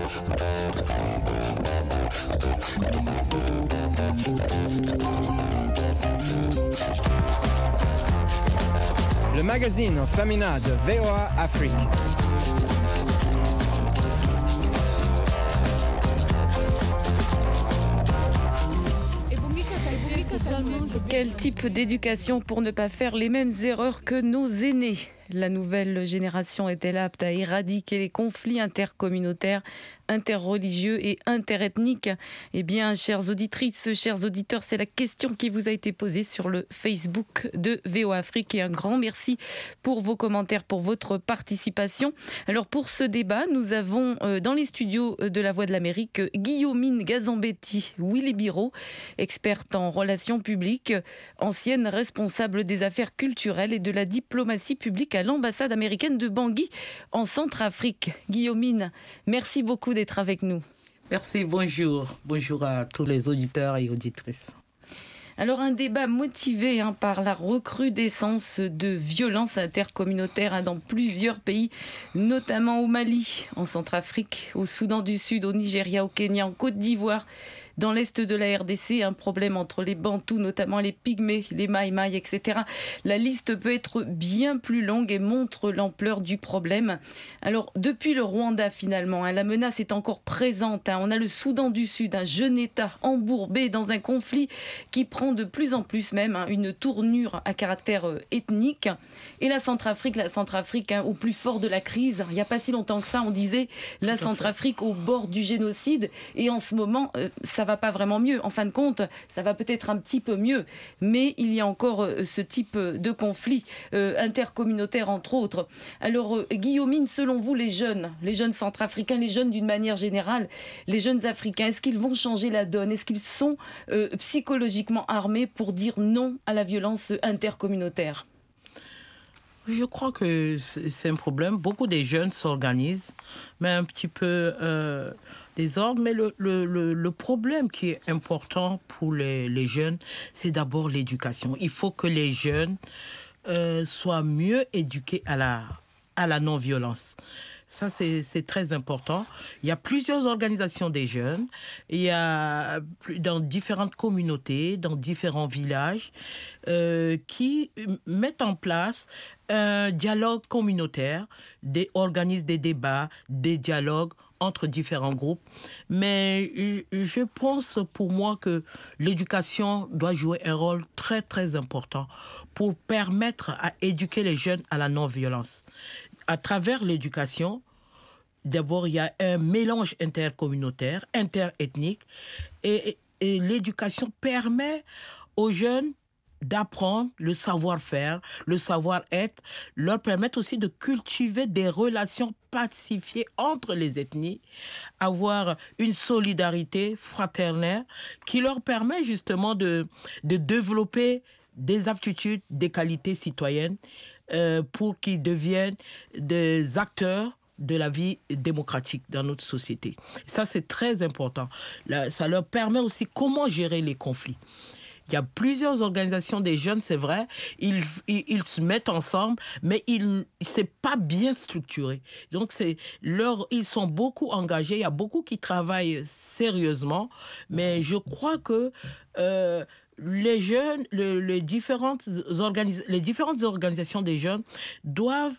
Le magazine Femina de VOA Afrique. Quel type d'éducation pour ne pas faire les mêmes erreurs que nos aînés ? La nouvelle génération est-elle apte à éradiquer les conflits intercommunautaires, interreligieux et interethniques ? Eh bien, chères auditrices, chers auditeurs, c'est la question qui vous a été posée sur le Facebook de VOA Afrique. Et un grand merci pour vos commentaires, pour votre participation. Alors, pour ce débat, nous avons dans les studios de La Voix de l'Amérique Guillaumine Gazambetti-Wilibiro, experte en relations publiques, ancienne responsable des affaires culturelles et de la diplomatie publique à l'ambassade américaine de Bangui en Centrafrique. Guillaumine, merci beaucoup d'être avec nous. Merci, bonjour. Bonjour à tous les auditeurs et auditrices. Alors un débat motivé par la recrudescence de violences intercommunautaires dans plusieurs pays, notamment au Mali, en Centrafrique, au Soudan du Sud, au Nigeria, au Kenya, en Côte d'Ivoire. Dans l'est de la RDC, un problème entre les Bantous, notamment les Pygmées, les Maï-Maï, etc. La liste peut être bien plus longue et montre l'ampleur du problème. Alors, depuis le Rwanda, finalement, la menace est encore présente. On a le Soudan du Sud, un jeune État embourbé dans un conflit qui prend de plus en plus même une tournure à caractère ethnique. Et la Centrafrique, au plus fort de la crise, il n'y a pas si longtemps que ça, on disait la Centrafrique au bord du génocide. Et en ce moment, ça va pas vraiment mieux. En fin de compte, ça va peut-être un petit peu mieux, mais il y a encore ce type de conflit intercommunautaire, entre autres. Alors, Guillaumine, selon vous, les jeunes centrafricains, les jeunes d'une manière générale, les jeunes africains, est-ce qu'ils vont changer la donne ? Est-ce qu'ils sont psychologiquement armés pour dire non à la violence intercommunautaire ? Je crois que c'est un problème. Beaucoup de jeunes s'organisent, mais un petit peu désordre. Mais le problème qui est important pour les jeunes, c'est d'abord l'éducation. Il faut que les jeunes soient mieux éduqués à la non-violence. Ça, c'est très important. Il y a plusieurs organisations des jeunes. Il y a dans différentes communautés, dans différents villages, qui mettent en place un dialogue communautaire, organisent des débats, des dialogues entre différents groupes. Mais je pense pour moi que l'éducation doit jouer un rôle très, très important pour permettre à éduquer les jeunes à la non-violence. À travers l'éducation, d'abord, il y a un mélange intercommunautaire, interethnique, et l'éducation permet aux jeunes d'apprendre le savoir-faire, le savoir-être, leur permettre aussi de cultiver des relations pacifiées entre les ethnies, avoir une solidarité fraternelle qui leur permet justement de développer des aptitudes, des qualités citoyennes, pour qu'ils deviennent des acteurs de la vie démocratique dans notre société. Ça, c'est très important. Ça leur permet aussi comment gérer les conflits. Il y a plusieurs organisations des jeunes, c'est vrai, ils se mettent ensemble, mais c'est pas bien structuré. Donc, ils sont beaucoup engagés, il y a beaucoup qui travaillent sérieusement, mais je crois que les jeunes, les différentes organisations des jeunes doivent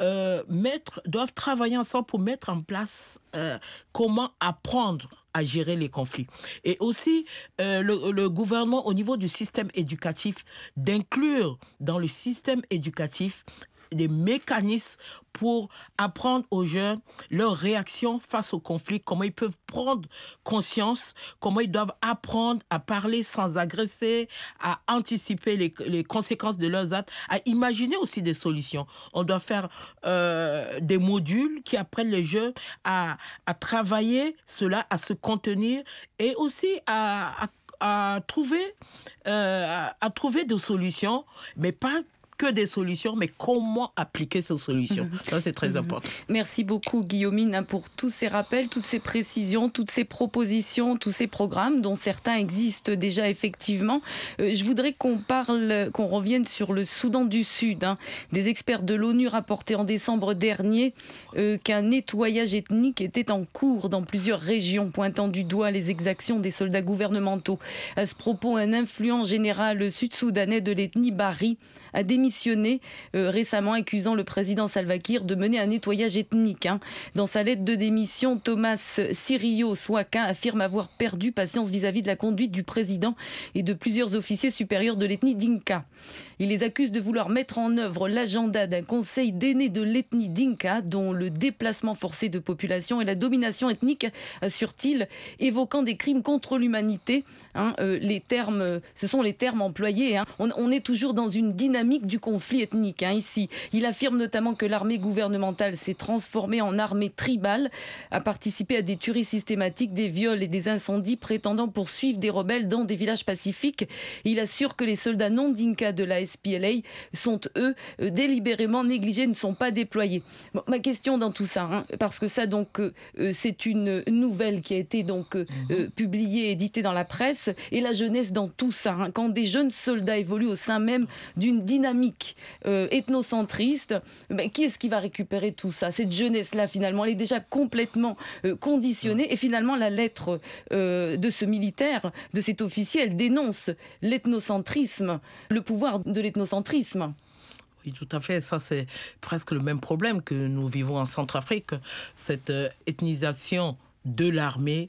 travailler ensemble pour mettre en place comment apprendre à gérer les conflits. Et aussi, le gouvernement, au niveau du système éducatif, d'inclure dans le système éducatif des mécanismes pour apprendre aux jeunes leur réaction face au conflit, comment ils peuvent prendre conscience, comment ils doivent apprendre à parler sans agresser, à anticiper les conséquences de leurs actes, à imaginer aussi des solutions. On doit faire des modules qui apprennent les jeunes à travailler cela, à se contenir et aussi à trouver des solutions, mais pas que des solutions, mais comment appliquer ces solutions. Ça, c'est très important. Merci beaucoup, Guillaumine, pour tous ces rappels, toutes ces précisions, toutes ces propositions, tous ces programmes, dont certains existent déjà effectivement. Je voudrais qu'on revienne sur le Soudan du Sud. Des experts de l'ONU rapportaient en décembre dernier qu'un nettoyage ethnique était en cours dans plusieurs régions, pointant du doigt les exactions des soldats gouvernementaux. À ce propos, un influent général sud-soudanais de l'ethnie Bari a démissionné récemment, accusant le président Salva Kiir de mener un nettoyage ethnique. Dans sa lettre de démission, Thomas Sirio Swaka affirme avoir perdu patience vis-à-vis de la conduite du président et de plusieurs officiers supérieurs de l'ethnie Dinka. Il les accuse de vouloir mettre en œuvre l'agenda d'un conseil d'aînés de l'ethnie Dinka, dont le déplacement forcé de population et la domination ethnique, assure-t-il, évoquant des crimes contre l'humanité. Ce sont les termes employés. On est toujours dans une dynamique du conflit ethnique ici. Il affirme notamment que l'armée gouvernementale s'est transformée en armée tribale, a participé à des tueries systématiques, des viols et des incendies, prétendant poursuivre des rebelles dans des villages pacifiques. Il assure que les soldats non Dinka de la SPLA sont, eux, délibérément négligés, ne sont pas déployés. Bon, ma question dans tout ça, parce que ça, donc, c'est une nouvelle qui a été donc publiée, éditée dans la presse, et la jeunesse dans tout ça. Quand des jeunes soldats évoluent au sein même d'une dynamique ethnocentriste, qui est-ce qui va récupérer tout ça? Cette jeunesse-là, finalement, elle est déjà complètement conditionnée. Et finalement, la lettre de ce militaire, de cet officier, elle dénonce l'ethnocentrisme, le pouvoir de l'ethnocentrisme. Oui, tout à fait. Ça, c'est presque le même problème que nous vivons en Centrafrique. Cette ethnisation de l'armée,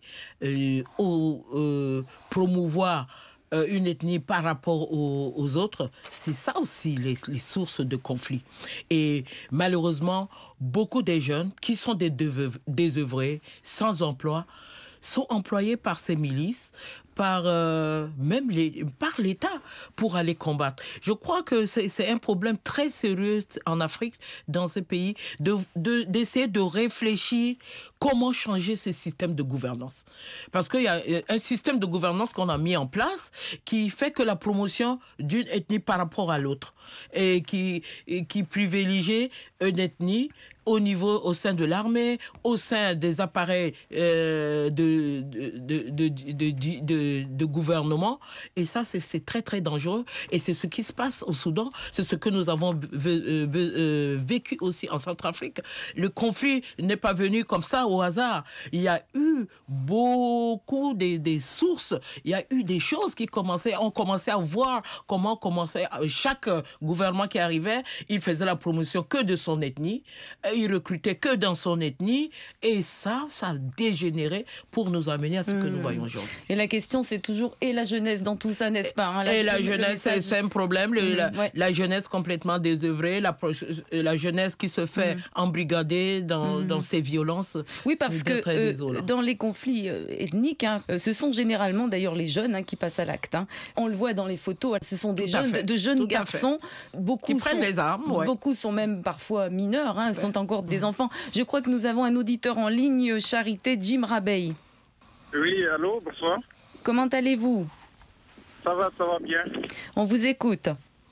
promouvoir une ethnie par rapport aux autres, c'est ça aussi les sources de conflits. Et malheureusement, beaucoup des jeunes qui sont désœuvrés, sans emploi, sont employés par ces milices, par l'État pour aller combattre. Je crois que c'est un problème très sérieux en Afrique, dans ces pays, d'essayer de réfléchir comment changer ce système de gouvernance. Parce qu'il y a un système de gouvernance qu'on a mis en place qui fait que la promotion d'une ethnie par rapport à l'autre et qui privilégie une ethnie au sein de l'armée, au sein des appareils de gouvernement. Et ça, c'est très, très dangereux. Et c'est ce qui se passe au Soudan. C'est ce que nous avons vécu aussi en Centrafrique. Le conflit n'est pas venu comme ça au hasard. Il y a eu beaucoup des sources. Il y a eu des choses qui ont commencé à voir comment chaque gouvernement qui arrivait, il faisait la promotion que de son ethnie. Il recrutait que dans son ethnie. Et ça a dégénéré pour nous amener à ce que nous voyons aujourd'hui. Et la question, c'est toujours, et la jeunesse dans tout ça, n'est-ce pas? La jeunesse, c'est un problème. La jeunesse complètement désœuvrée, la jeunesse qui se fait embrigader dans ces violences. Oui, parce que dans les conflits ethniques, ce sont généralement d'ailleurs les jeunes qui passent à l'acte. On le voit dans les photos, ce sont de jeunes garçons. Beaucoup qui prennent les armes. Ouais. Beaucoup sont même parfois mineurs, sont encore des enfants. Je crois que nous avons un auditeur en ligne, Charité, Jim Rabeille. Oui, allô, bonsoir. Comment allez-vous? Ça va bien. On vous écoute.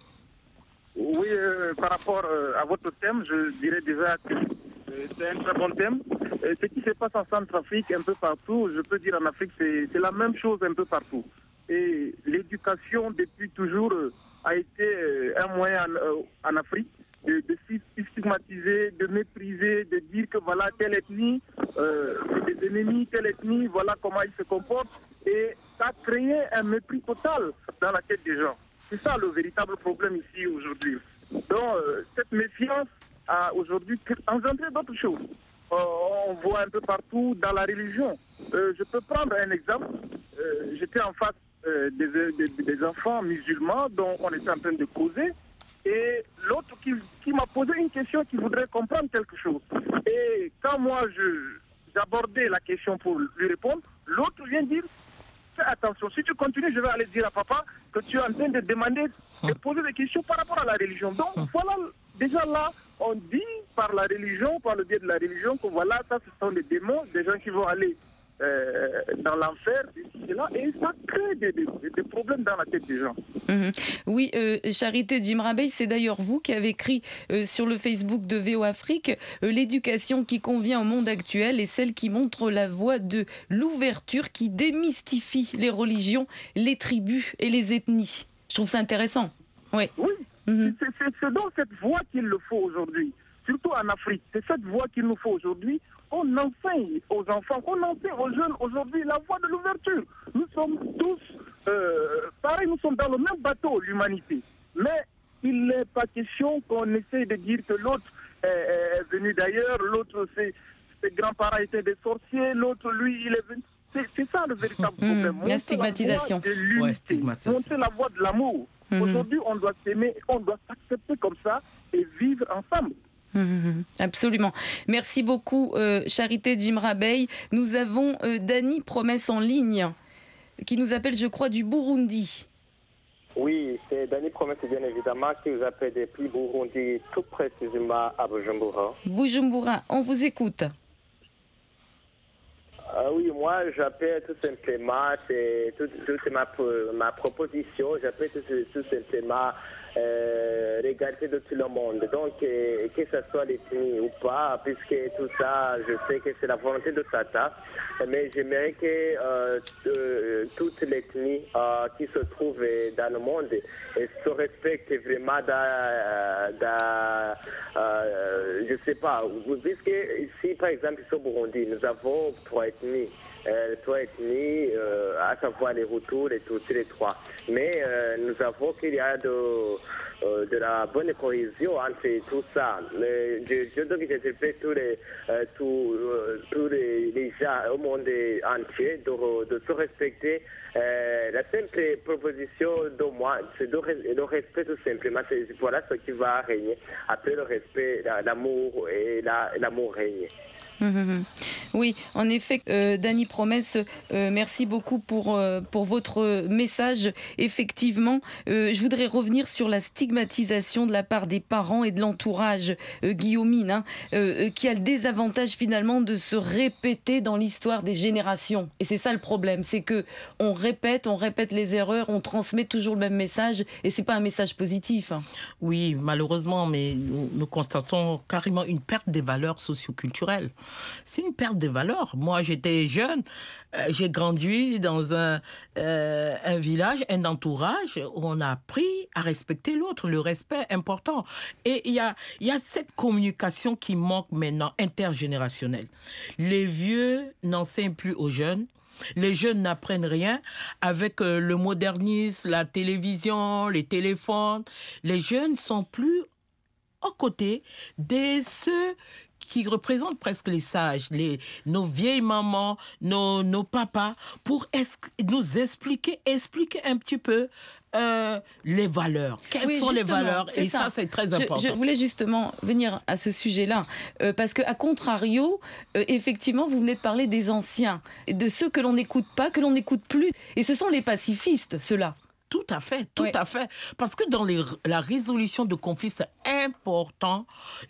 Oui, par rapport à votre thème, je dirais déjà que c'est un très bon thème. Ce qui se passe en Centrafrique, un peu partout, je peux dire en Afrique, c'est la même chose un peu partout. Et l'éducation, depuis toujours, a été un moyen en Afrique de stigmatiser, de mépriser, de dire que voilà, telle ethnie, des ennemis, telle ethnie, voilà comment ils se comportent. Et ça a créé un mépris total dans la tête des gens. C'est ça le véritable problème ici aujourd'hui. Donc, cette méfiance a aujourd'hui engendré d'autres choses. On voit un peu partout dans la religion. Je peux prendre un exemple. J'étais en face des enfants musulmans dont on était en train de causer. Et l'autre qui m'a posé une question, qui voudrait comprendre quelque chose. Et quand moi, j'abordais la question pour lui répondre, l'autre vient dire, fais attention, si tu continues, je vais aller dire à papa que tu es en train de demander, de poser des questions par rapport à la religion. Donc voilà, déjà là, on dit par la religion, par le biais de la religion, que voilà, ça ce sont des démons, des gens qui vont aller dans l'enfer, et ça crée des problèmes dans la tête des gens. Oui, Charité Djimrabeil, c'est d'ailleurs vous qui avez écrit sur le Facebook de VO Afrique l'éducation qui convient au monde actuel est celle qui montre la voie de l'ouverture, qui démystifie les religions, les tribus et les ethnies. Je trouve ça intéressant. Oui. C'est dans cette voie qu'il le faut aujourd'hui, surtout en Afrique. C'est cette voie qu'il nous faut aujourd'hui. On enseigne aux enfants, on enseigne aux jeunes aujourd'hui la voie de l'ouverture. Nous sommes tous, pareil, nous sommes dans le même bateau, l'humanité. Mais il n'est pas question qu'on essaye de dire que l'autre est venu d'ailleurs, l'autre, ses grands-parents étaient des sorciers, l'autre, lui, il est venu... C'est ça le véritable problème. La stigmatisation. Montrer la voie de l'amour. Aujourd'hui, on doit s'aimer, on doit s'accepter comme ça et vivre ensemble. Absolument. Merci beaucoup, Charité Djimrabeil. Nous avons Dani Promesse en ligne, qui nous appelle, je crois, du Burundi. Oui, c'est Dani Promesse, bien évidemment, qui vous appelle depuis Burundi, tout précisément à Bujumbura. Bujumbura, on vous écoute. Oui, moi, j'appelle tout simplement, c'est ma proposition, j'appelle tout simplement l'égalité de tout le monde. Donc, que ce soit l'ethnie ou pas, puisque tout ça, je sais que c'est la volonté de Tata, mais j'aimerais que toute l'ethnie qui se trouve dans le monde se respecte vraiment je sais pas, puisque ici, par exemple, ici au Burundi, nous avons trois ethnies, à savoir les Hutus, les Tutsis, les trois. Mais nous avons qu'il y a de la bonne cohésion entre tout ça. Donc j'interpelle tous les gens au monde entier de se respecter. La simple proposition de moi, c'est le respect tout simplement. Voilà ce qui va régner. Après le respect, l'amour et l'amour règne. Oui, en effet, Dani Promesse, merci beaucoup pour votre message. Effectivement, je voudrais revenir sur la stigmatisation de la part des parents et de l'entourage, Guillaumine, qui a le désavantage finalement de se répéter dans l'histoire des générations. Et c'est ça le problème, c'est que on répète les erreurs, on transmet toujours le même message, et c'est pas un message positif. Oui, malheureusement, mais nous constatons carrément une perte des valeurs socioculturelles. C'est une perte de valeur. Moi, j'étais jeune, j'ai grandi dans un village, un entourage où on a appris à respecter l'autre, le respect important. Et il y a cette communication qui manque maintenant, intergénérationnelle. Les vieux n'enseignent plus aux jeunes. Les jeunes n'apprennent rien avec le modernisme, la télévision, les téléphones. Les jeunes sont plus aux côtés de ceux qui représentent presque les sages, nos vieilles mamans, nos papas, pour nous expliquer un petit peu les valeurs. Quelles sont les valeurs? Et ça, c'est très important. Je voulais justement venir à ce sujet-là, parce qu'à contrario, effectivement, vous venez de parler des anciens, de ceux que l'on n'écoute pas, que l'on n'écoute plus. Et ce sont les pacifistes, ceux-là. Tout à fait. Parce que dans la résolution de conflits, c'est important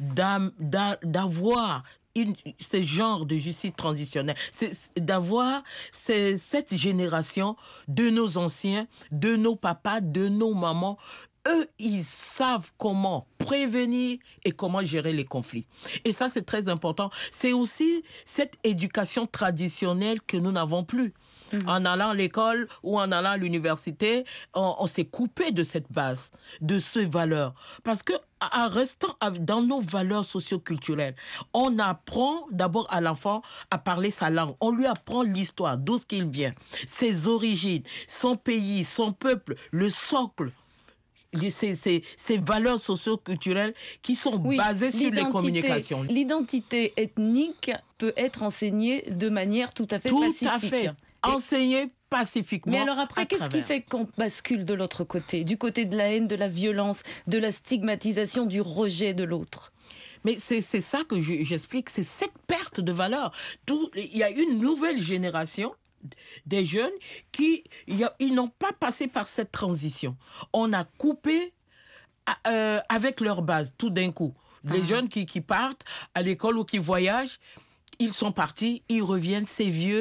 d'avoir ce genre de justice transitionnelle. C'est d'avoir cette génération de nos anciens, de nos papas, de nos mamans. Eux, ils savent comment prévenir et comment gérer les conflits. Et ça, c'est très important. C'est aussi cette éducation traditionnelle que nous n'avons plus. En allant à l'école ou en allant à l'université, on s'est coupé de cette base, de ces valeurs. Parce que en restant dans nos valeurs socioculturelles, on apprend d'abord à l'enfant à parler sa langue. On lui apprend l'histoire, d'où il vient, ses origines, son pays, son peuple, le socle. Ces valeurs socio-culturelles qui sont basées sur les communications. L'identité ethnique peut être enseignée de manière tout à fait pacifique. Tout à fait. Enseigner pacifiquement. Mais alors après, qu'est-ce qui fait qu'on bascule de l'autre côté, du côté de la haine, de la violence, de la stigmatisation, du rejet de l'autre? Mais c'est ça que j'explique, c'est cette perte de valeur. Il y a une nouvelle génération des jeunes ils n'ont pas passé par cette transition. On a coupé avec leur base tout d'un coup. Les jeunes qui partent à l'école ou qui voyagent, ils sont partis, ils reviennent, c'est vieux.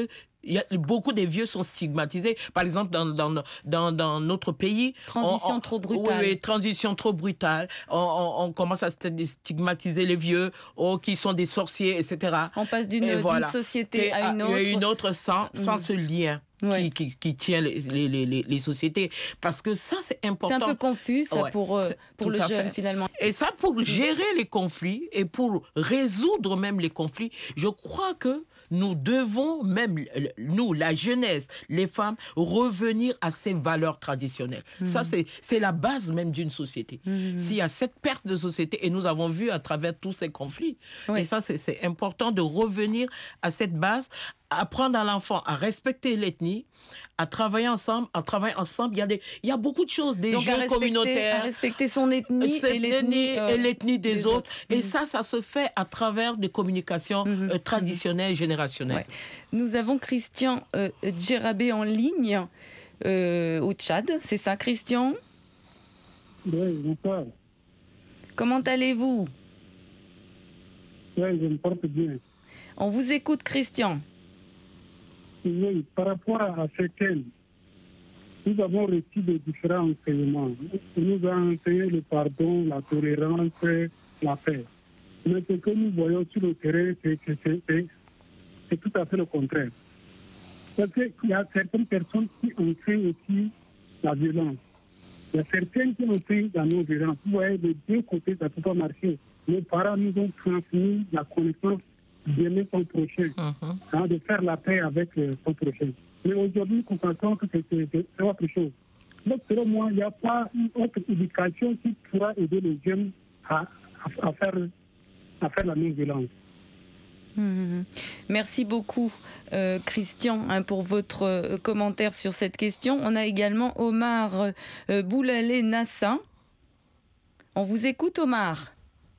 beaucoup des vieux sont stigmatisés. Par exemple, dans notre pays... Transition trop brutale. Oui, transition trop brutale. On commence à stigmatiser les vieux, qui sont des sorciers, etc. On passe d'une société à une autre. Une autre sans ce lien. Ouais. Qui tient les sociétés. Parce que ça, c'est important. C'est un peu confus, ça, pour le jeune, finalement. Et ça, pour gérer les conflits et pour résoudre même les conflits, je crois que nous devons, même nous, la jeunesse, les femmes, revenir à ces valeurs traditionnelles. Ça, c'est la base même d'une société. S'il y a cette perte de société, et nous avons vu à travers tous ces conflits, et ça, c'est important de revenir à cette base, apprendre à l'enfant à respecter l'ethnie, à travailler ensemble. Il y a beaucoup de choses, des jeux communautaires. À respecter son ethnie et l'ethnie des autres. Et ça se fait à travers des communications traditionnelles, générationnelles. Ouais. Nous avons Christian Djerabé en ligne au Tchad. C'est ça, Christian? Oui, bonsoir. Comment allez-vous? Oui, je me porte bien. On vous écoute, Christian. Oui, par rapport à ce thème, nous avons reçu de différents enseignements. On nous a enseigné le pardon, la tolérance, la paix. Mais ce que nous voyons sur le terrain, c'est tout à fait le contraire. Parce qu'il y a certaines personnes qui enseignent aussi la violence. Il y a certaines qui enseignent la non-violence. Vous voyez, de deux côtés, ça ne peut pas marcher. Nos parents nous ont transmis la connaissance d'aimer son prochain, de faire la paix avec son prochain. Mais aujourd'hui, nous constatons que c'est autre chose. Donc, selon moi, il n'y a pas une autre éducation qui pourra aider les jeunes à faire la non-violence. Merci beaucoup, Christian, pour votre commentaire sur cette question. On a également Omar Boulalé Nassa. On vous écoute, Omar.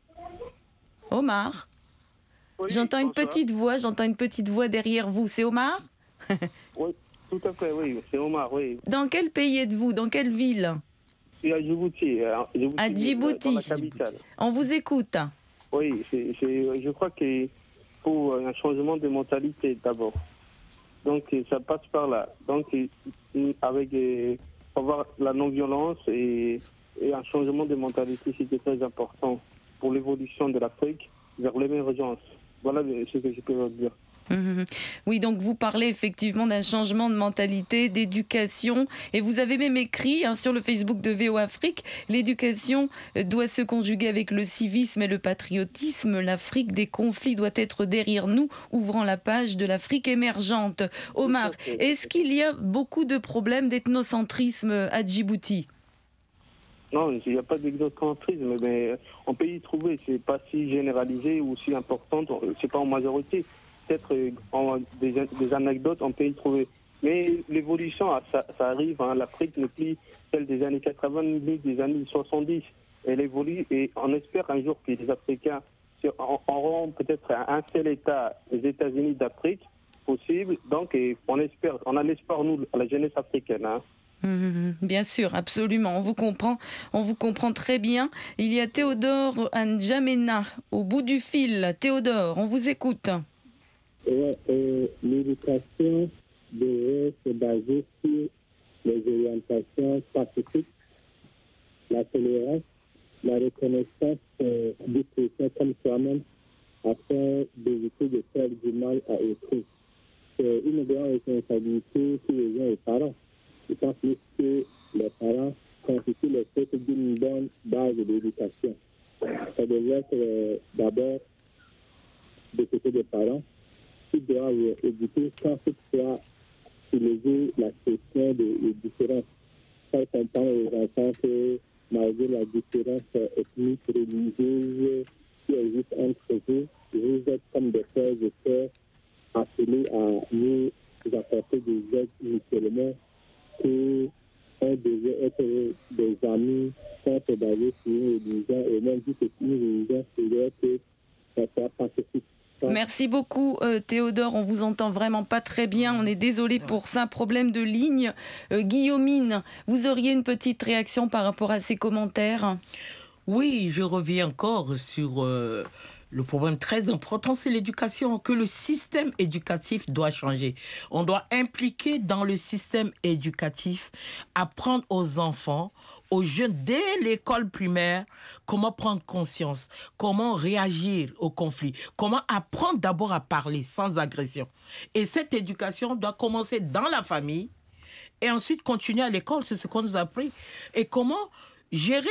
Omar. Oui, j'entends une petite voix derrière vous. C'est Omar? Oui, tout à fait, oui, c'est Omar, oui. Dans quel pays êtes-vous? Dans quelle ville? Je suis à Djibouti. À Djibouti. Dans la capitale. On vous écoute. Oui, je crois qu'il faut un changement de mentalité d'abord. Donc, ça passe par là. Donc, avec avoir la non-violence et un changement de mentalité, c'était très important pour l'évolution de l'Afrique vers l'émergence. Voilà ce que je peux vous dire. Oui, donc vous parlez effectivement d'un changement de mentalité, d'éducation, et vous avez même écrit sur le Facebook de VO Afrique, l'éducation doit se conjuguer avec le civisme et le patriotisme, l'Afrique des conflits doit être derrière nous, ouvrant la page de l'Afrique émergente. Omar, est-ce qu'il y a beaucoup de problèmes d'ethnocentrisme à Djibouti? Non, il n'y a pas d'ethnocentrisme, mais on peut y trouver, c'est pas si généralisé ou si important, c'est pas en majorité. Peut-être des anecdotes, on peut y trouver. Mais l'évolution, ça arrive, l'Afrique n'est plus celle des années 80 ni des années 70. Elle évolue et on espère un jour que les Africains auront peut-être un seul État, les États-Unis d'Afrique, possible. Donc on a l'espoir, nous, la jeunesse africaine. Bien sûr, absolument. On vous comprend très bien. Il y a Théodore N'Djamena au bout du fil. Théodore, on vous écoute. L'éducation devrait se baser sur les orientations pacifiques, la tolérance, la reconnaissance du chrétien comme soi-même afin d'éviter de faire du mal à autrui. C'est une grande responsabilité qui revient aux parents. Je pense que les parents constituent les sources d'une bonne base d'éducation. Ça devrait être d'abord de côté des parents qui doivent éduquer sans toutefois soulever la question des différences. Faire comprendre aux enfants que malgré la différence ethnique, religieuse qui existe entre vous êtes comme des frères et sœurs appelés à nous apporter des aides mutuellement, qu'on devait être des amis sans se baser sur une religion, et même si c'est une religion, c'est que ça soit pacifique. Merci beaucoup Théodore, on vous entend vraiment pas très bien, on est désolé pour ça, problème de ligne. Guillaumine, vous auriez une petite réaction par rapport à ces commentaires? Oui, je reviens encore sur le problème très important, c'est l'éducation, que le système éducatif doit changer. On doit impliquer dans le système éducatif, apprendre aux enfants, aux jeunes, dès l'école primaire, comment prendre conscience, comment réagir au conflit, comment apprendre d'abord à parler sans agression. Et cette éducation doit commencer dans la famille et ensuite continuer à l'école, c'est ce qu'on nous a appris. Et comment gérer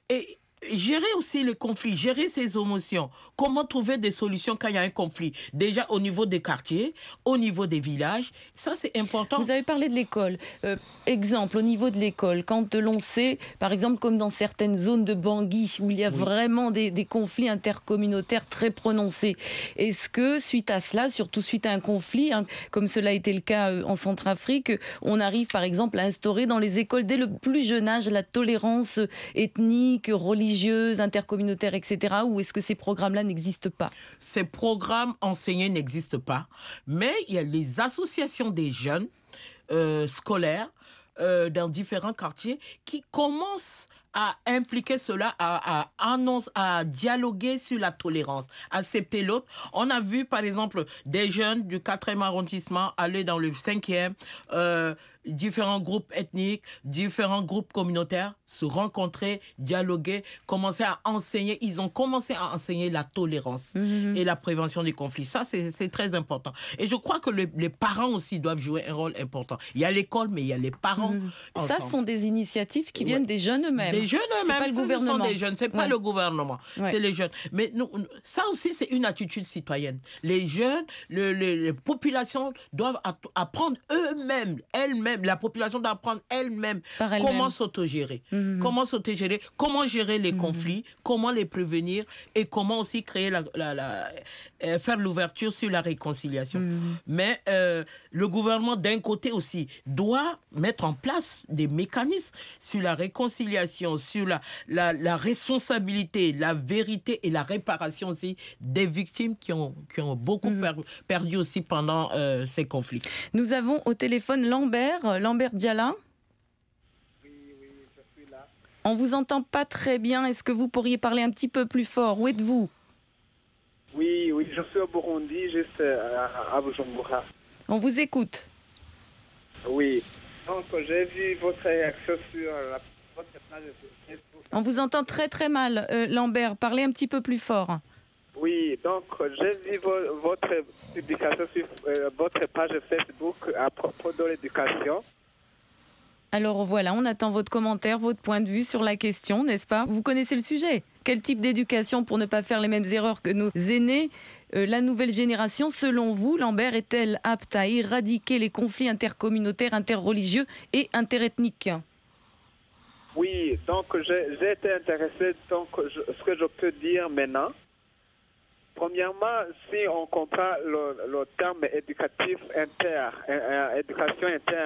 aussi les conflits, gérer ses émotions. Comment trouver des solutions quand il y a un conflit. Déjà au niveau des quartiers, au niveau des villages. Ça, c'est important. Vous avez parlé de l'école. Exemple, au niveau de l'école, quand l'on sait, par exemple, comme dans certaines zones de Bangui, où il y a vraiment des conflits intercommunautaires très prononcés, est-ce que, suite à cela, surtout suite à un conflit, comme cela a été le cas en Centrafrique, on arrive, par exemple, à instaurer dans les écoles, dès le plus jeune âge, la tolérance ethnique, religieuse, intercommunautaire, etc. Ou est-ce que ces programmes-là n'existent pas? Ces programmes enseignés n'existent pas, mais il y a les associations des jeunes scolaires dans différents quartiers qui commencent à impliquer cela, à dialoguer sur la tolérance, accepter l'autre. On a vu, par exemple, des jeunes du 4e arrondissement aller dans le 5e, différents groupes ethniques, différents groupes communautaires se rencontrer, dialoguer, commencer à enseigner. Ils ont commencé à enseigner la tolérance et la prévention des conflits. Ça, c'est très important. Et je crois que les parents aussi doivent jouer un rôle important. Il y a l'école, mais il y a les parents. Ça sont des initiatives qui viennent des jeunes eux-mêmes. Des jeunes eux-mêmes, pas le gouvernement. Ce sont des jeunes, c'est pas le gouvernement, c'est les jeunes. Mais nous, ça aussi, c'est une attitude citoyenne. Les jeunes, les populations doivent apprendre eux-mêmes, elles-mêmes. La population doit apprendre elle-même comment s'autogérer. Comment s'autogérer, comment gérer les conflits, comment les prévenir et comment aussi créer faire l'ouverture sur la réconciliation. Mais le gouvernement, d'un côté aussi, doit mettre en place des mécanismes sur la réconciliation, sur la responsabilité, la vérité et la réparation aussi des victimes qui ont beaucoup perdu aussi pendant ces conflits. Nous avons au téléphone Lambert Diala. Oui, je suis là. On vous entend pas très bien. Est-ce que vous pourriez parler un petit peu plus fort? Où êtes-vous? Oui, je suis au Burundi, juste à Bujumbura. On vous écoute. Oui. Donc, j'ai vu votre réaction sur votre page Facebook. On vous entend très très mal, Lambert. Parlez un petit peu plus fort. Oui, donc j'ai vu votre publication sur votre page Facebook à propos de l'éducation. Alors voilà, on attend votre commentaire, votre point de vue sur la question, n'est-ce pas? Vous connaissez le sujet. Quel type d'éducation pour ne pas faire les mêmes erreurs que nos aînés? La nouvelle génération, selon vous, Lambert, est-elle apte à éradiquer les conflits intercommunautaires, interreligieux et interethniques? Oui, donc j'ai été intéressé. Donc, ce que je peux dire maintenant, premièrement, si on comprend le terme éducatif éducation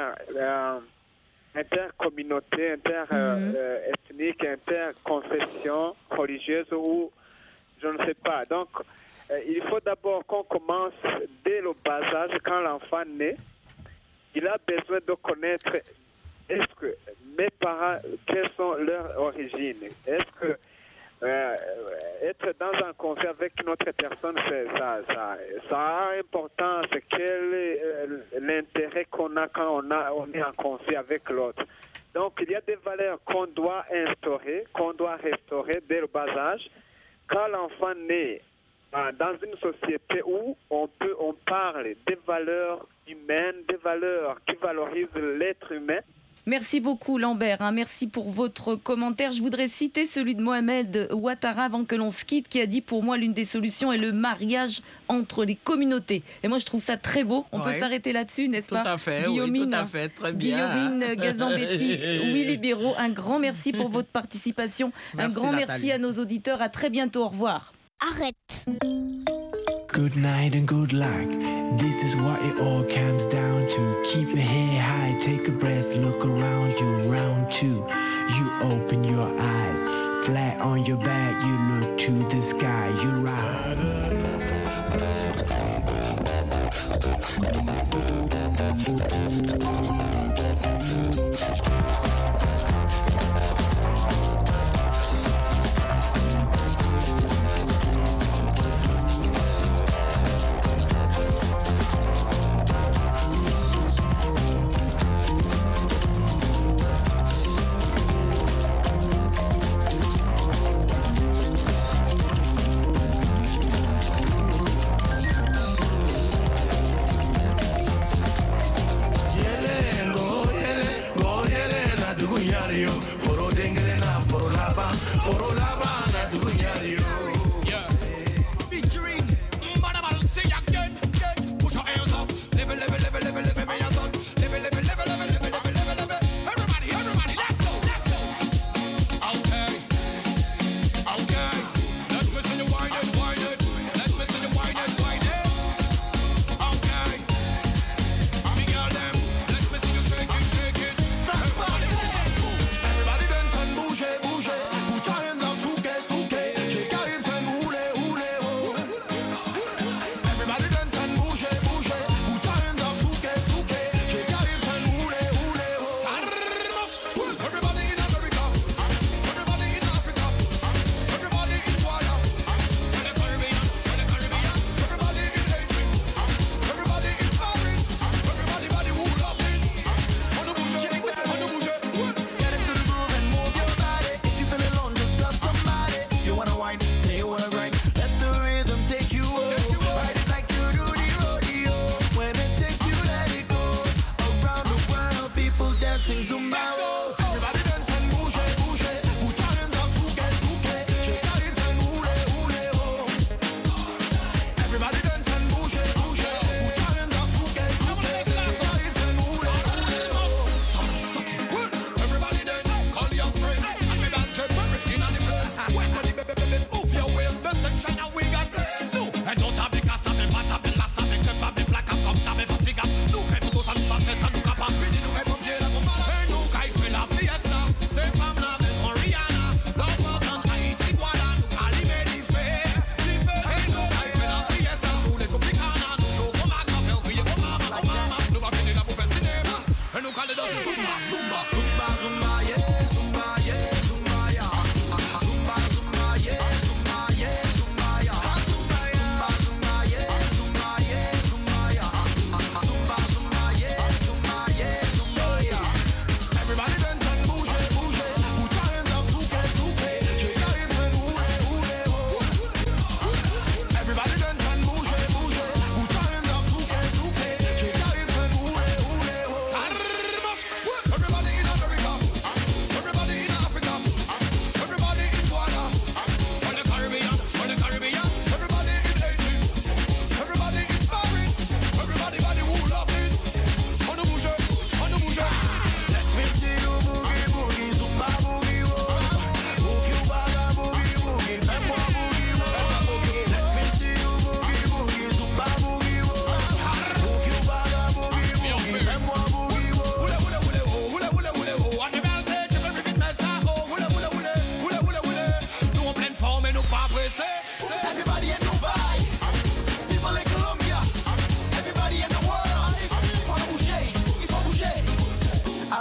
intercommunauté, interethnique, interconfession religieuse ou je ne sais pas. Donc, il faut d'abord qu'on commence dès le bas âge, quand l'enfant naît. Il a besoin de connaître est-ce que mes parents, quelles sont leurs origines? Est-ce que être dans un conflit avec une autre personne, ça a importance. Quel est l'intérêt qu'on a quand on est en conflit avec l'autre? Donc, il y a des valeurs qu'on doit instaurer, qu'on doit restaurer dès le bas âge. Quand l'enfant naît dans une société où on parle des valeurs humaines, des valeurs qui valorisent l'être humain. Merci beaucoup Lambert, merci pour votre commentaire. Je voudrais citer celui de Mohamed Ouattara avant que l'on se quitte, qui a dit: pour moi l'une des solutions est le mariage entre les communautés. Et moi je trouve ça très beau, on peut s'arrêter là-dessus, n'est-ce pas? Tout à fait, oui, tout à fait, très bien. Guillaumine Gazambetti, Willy Béraud, un grand merci pour votre participation. Merci, un grand Nathalie. merci à nos auditeurs, à très bientôt, au revoir. Arrête. Good night and good luck. This is what it all comes down to. Keep your head high, take a breath, look around you. Round two, you open your eyes. Flat on your back, you look to the sky. You rise.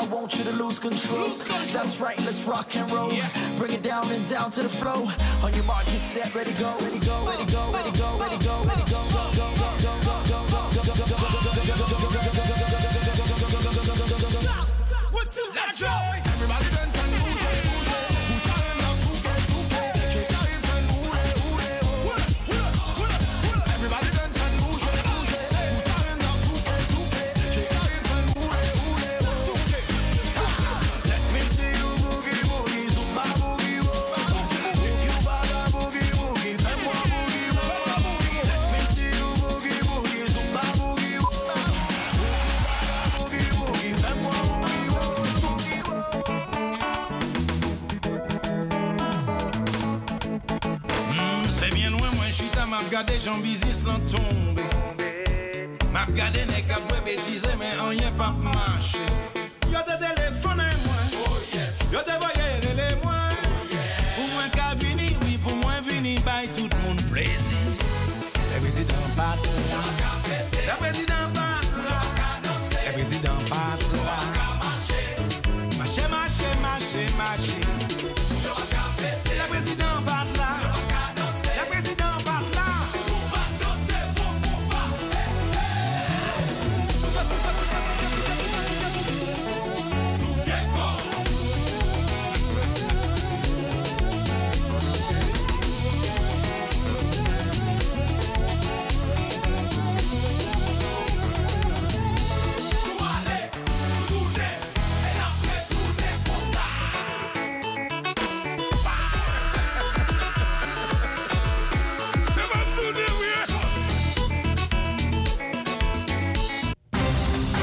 I want you to lose control. That's right, let's rock and roll. Bring it down and down to the flow. On your mark, get set, ready, go, ready, go, ready, go, ready, go, ready, go, ready, go, go, go, go, go, go, go, go, go, go, go, let's go. Everybody dance and move it, move it. Put your hands up, soupe. Shake your hips and move it, move it. Everybody dance and move it, move it. Put your hands up, soupe. Shake your hips and move it, move it. Let me see you boogie, boogie, zumba boogie, boogie, bada boogie, boogie, fais-moi boogie, boogie. Let me see you boogie, boogie, zumba boogie, boogie, boogie, fais-moi boogie. C'est bien loin, moi chita m'a regardé Jean Bizis l'en tombé. M'a regardé n'est qu'à jouer bêtiser mais rien pas marché. Yo te téléphone moi, yo te voyais relais moi. Pour moi qu'à venir, oui pour moi venir, bye tout le monde plaisir. Le président part là, le président part là, le président part là. Marché, marché, marché, marché. Le président part là.